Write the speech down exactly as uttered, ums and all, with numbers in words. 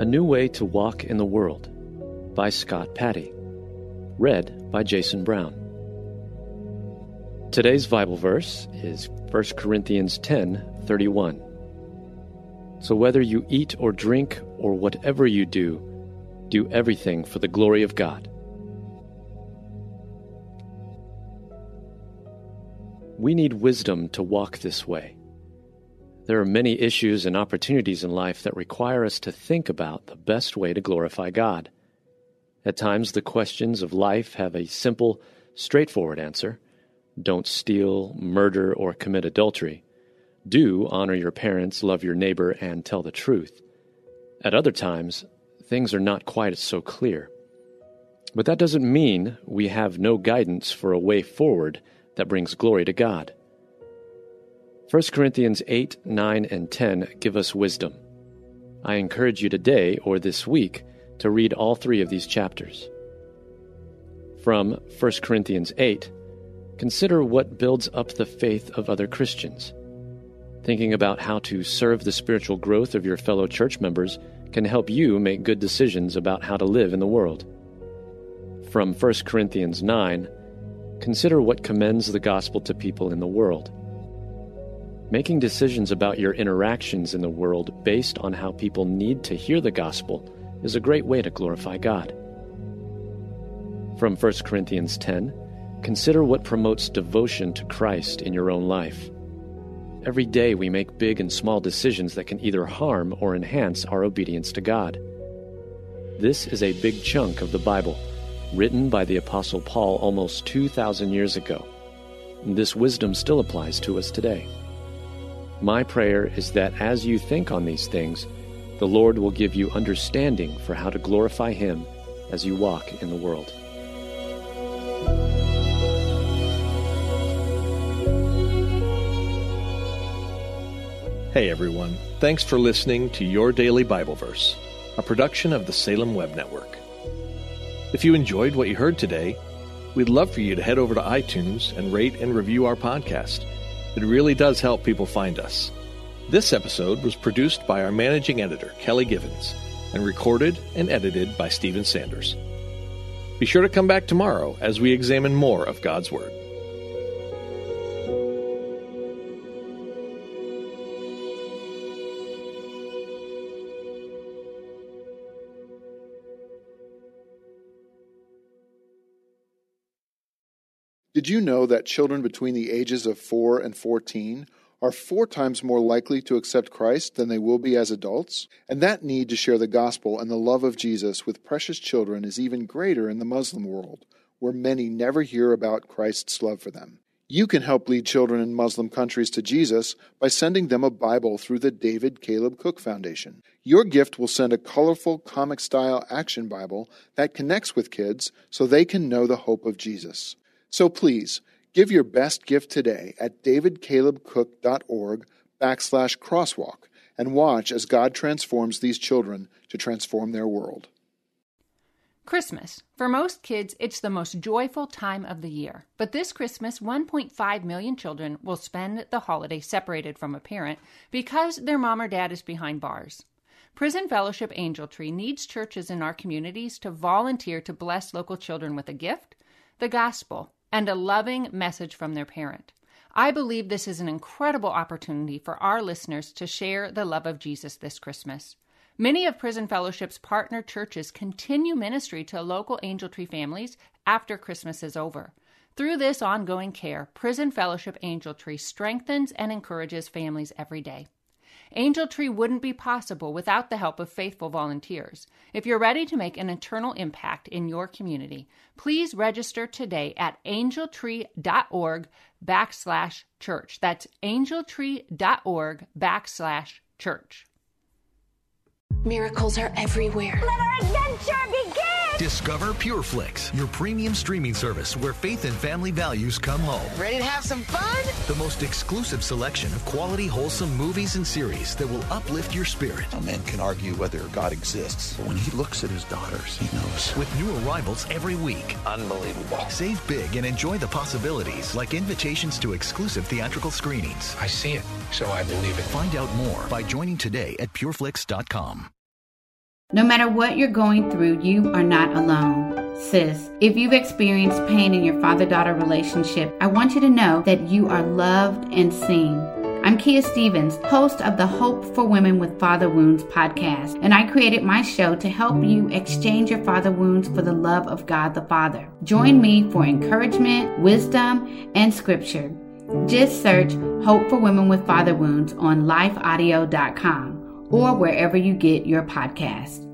New Way to Walk in the World by Scott Patty. Read by Jason Brown. Today's Bible verse is First Corinthians ten thirty-one. So whether you eat or drink or whatever you do, do everything for the glory of God. We need wisdom to walk this way. There are many issues and opportunities in life that require us to think about the best way to glorify God. At times, the questions of life have a simple, straightforward answer. Don't steal, murder, or commit adultery. Do honor your parents, love your neighbor, and tell the truth. At other times, things are not quite so clear. But that doesn't mean we have no guidance for a way forward that brings glory to God. First Corinthians eight, nine, and ten give us wisdom. I encourage you today or this week to read all three of these chapters. From First Corinthians eight, consider what builds up the faith of other Christians. Thinking about how to serve the spiritual growth of your fellow church members can help you make good decisions about how to live in the world. From First Corinthians nine, consider what commends the gospel to people in the world. Making decisions about your interactions in the world based on how people need to hear the gospel is a great way to glorify God. From First Corinthians ten, consider what promotes devotion to Christ in your own life. Every day we make big and small decisions that can either harm or enhance our obedience to God. This is a big chunk of the Bible, written by the Apostle Paul almost two thousand years ago. This wisdom still applies to us today. My prayer is that as you think on these things, the Lord will give you understanding for how to glorify Him as you walk in the world. Hey everyone, thanks for listening to Your Daily Bible Verse, a production of the Salem Web Network. If you enjoyed what you heard today, we'd love for you to head over to iTunes and rate and review our podcast. It really does help people find us. This episode was produced by our managing editor, Kelly Givens, and recorded and edited by Stephen Sanders. Be sure to come back tomorrow as we examine more of God's Word. Did you know that children between the ages of four and fourteen are four times more likely to accept Christ than they will be as adults? And that need to share the gospel and the love of Jesus with precious children is even greater in the Muslim world, where many never hear about Christ's love for them. You can help lead children in Muslim countries to Jesus by sending them a Bible through the David Caleb Cook Foundation. Your gift will send a colorful, comic-style action Bible that connects with kids so they can know the hope of Jesus. So please, give your best gift today at davidcalebcook.org backslash crosswalk and watch as God transforms these children to transform their world. Christmas. For most kids, it's the most joyful time of the year. But this Christmas, one point five million children will spend the holiday separated from a parent because their mom or dad is behind bars. Prison Fellowship Angel Tree needs churches in our communities to volunteer to bless local children with a gift, the gospel, and a loving message from their parent. I believe this is an incredible opportunity for our listeners to share the love of Jesus this Christmas. Many of Prison Fellowship's partner churches continue ministry to local Angel Tree families after Christmas is over. Through this ongoing care, Prison Fellowship Angel Tree strengthens and encourages families every day. Angel Tree wouldn't be possible without the help of faithful volunteers. If you're ready to make an eternal impact in your community, please register today at angeltree.org backslash church. That's angeltree.org backslash church. Miracles are everywhere. Let our adventure begin! Discover PureFlix, your premium streaming service where faith and family values come home. Ready to have some fun? The most exclusive selection of quality, wholesome movies and series that will uplift your spirit. A man can argue whether God exists, but when he looks at his daughters, he knows. With new arrivals every week. Unbelievable. Save big and enjoy the possibilities, like invitations to exclusive theatrical screenings. I see it, so I believe it. Find out more by joining today at pureflix dot com. No matter what you're going through, you are not alone. Sis, if you've experienced pain in your father-daughter relationship, I want you to know that you are loved and seen. I'm Kia Stevens, host of the Hope for Women with Father Wounds podcast, and I created my show to help you exchange your father wounds for the love of God the Father. Join me for encouragement, wisdom, and scripture. Just search Hope for Women with Father Wounds on life audio dot com or wherever you get your podcasts.